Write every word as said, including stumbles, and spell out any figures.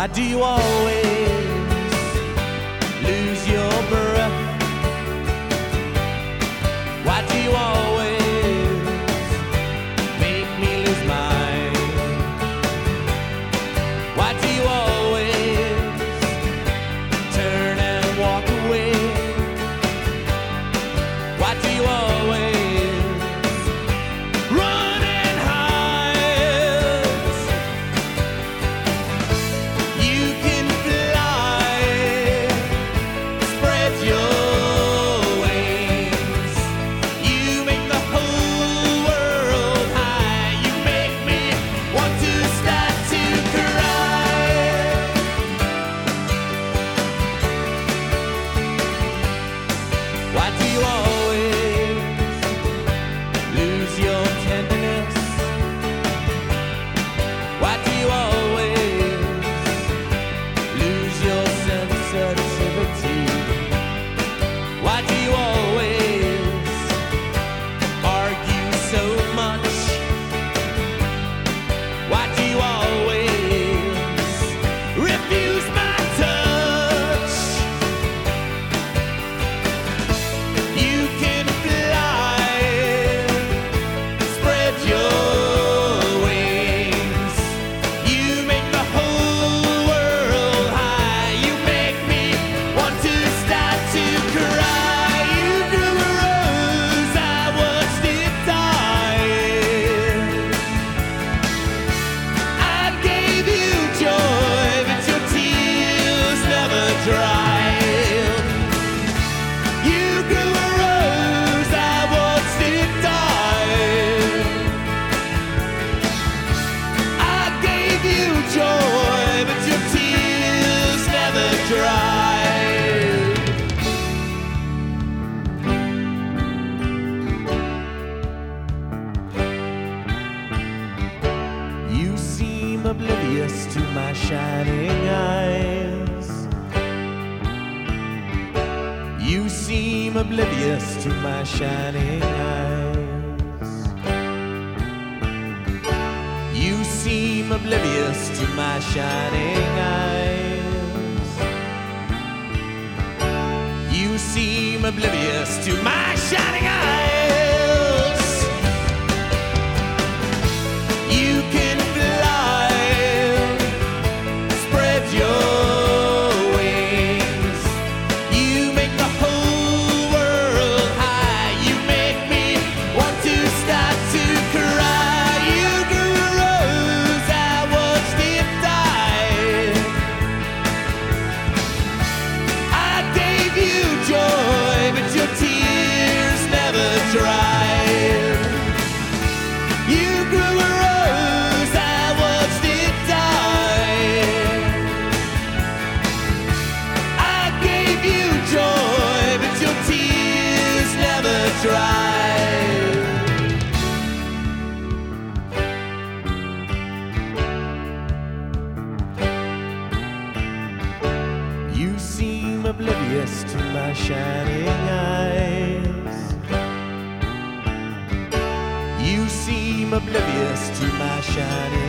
Why do you always lose your breath? Why do you always make me lose mine? Why do you always turn and walk away? Why do you always run and hide? You can fly, spread your wings. You make the whole world high. You make me want to start to cry. Why do you always lose your tenderness? Why do you always lose your sensitivity? Why do you always argue so much? Why do you always refuse my touch? You can fly, spread your wings. You make the whole world high. You make me want to start to cry. You grew a rose, I watched it die. I gave you joy, but your tears never dried. You grew a rose, I watched it die. I gave you joy, but your tears never dried. You seem oblivious to my shining eyes. You seem oblivious to my shining eyes. You seem oblivious to my shining eyes. You seem oblivious to my shining eyes. You can fly, spread your wings. You make the whole world high. You make me want to start to cry. You grew a rose, I watched it die. I gave you joy, but your tears never dried. You grew a rose, I watched it die. I gave you joy, but your tears never dried. You seem oblivious to my shining eyes. You seem oblivious to my shining